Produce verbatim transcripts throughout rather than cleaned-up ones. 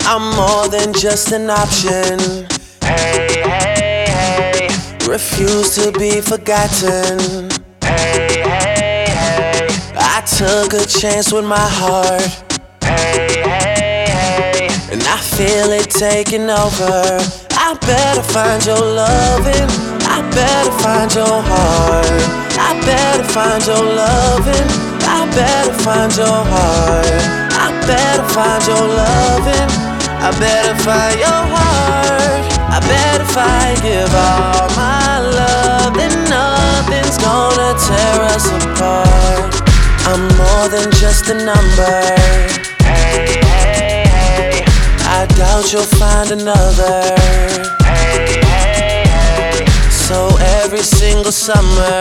I'm more than just an option. Hey, hey, hey. Refuse to be forgotten. Hey, hey, hey. I took a chance with my heart. Hey, hey, hey. And I feel it taking over. I better find your loving. I better find your heart. I better find your loving. I better find your heart. I better find your loving. I better find your heart. I bet if I give all my love, then nothing's gonna tear us apart. I'm more than just a number. Hey, hey, hey. I doubt you'll find another. Hey, hey, hey. So every single summer,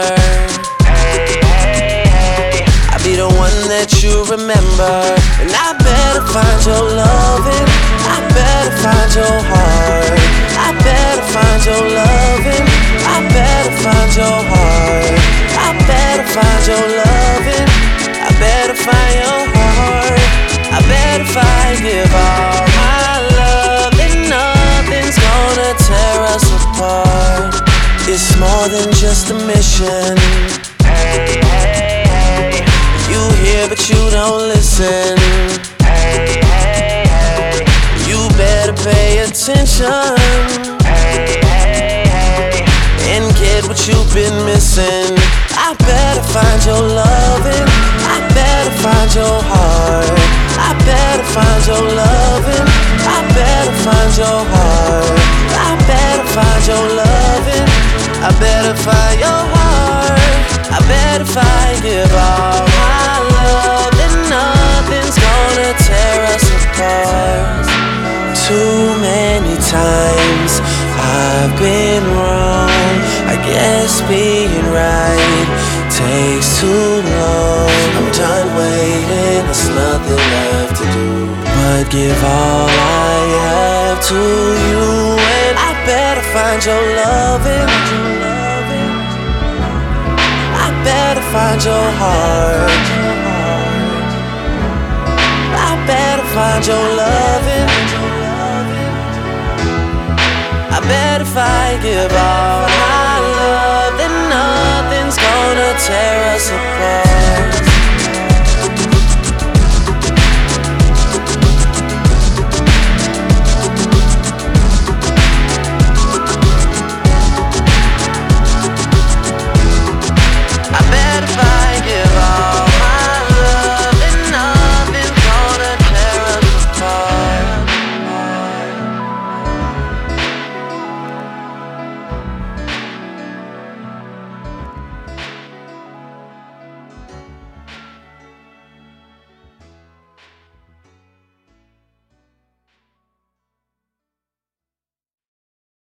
Hey, hey, hey. I'll be the one that you remember. And I better find your loving. I better find your heart. I better find your loving. I better find your heart. I better find your loving. I better find your heart. I bet if I give all my love, then nothing's gonna tear us apart. It's more than just a mission. Hey, hey, hey. You hear but you don't listen. Hey, hey, hey. You better pay attention Hey, hey, hey. and get what you've been missing. I better find your loving. I better find your heart. I better find your loving. I better find your heart. I better find your loving. I better find your heart. I bet if I give all my love, then nothing's gonna tear us apart. Too many times I've been wrong. I guess being right takes too long. I'm done waiting, there's nothing left to do but give all I have to you. And I better find your loving. I better find your heart. I better find your loving. I bet if I give all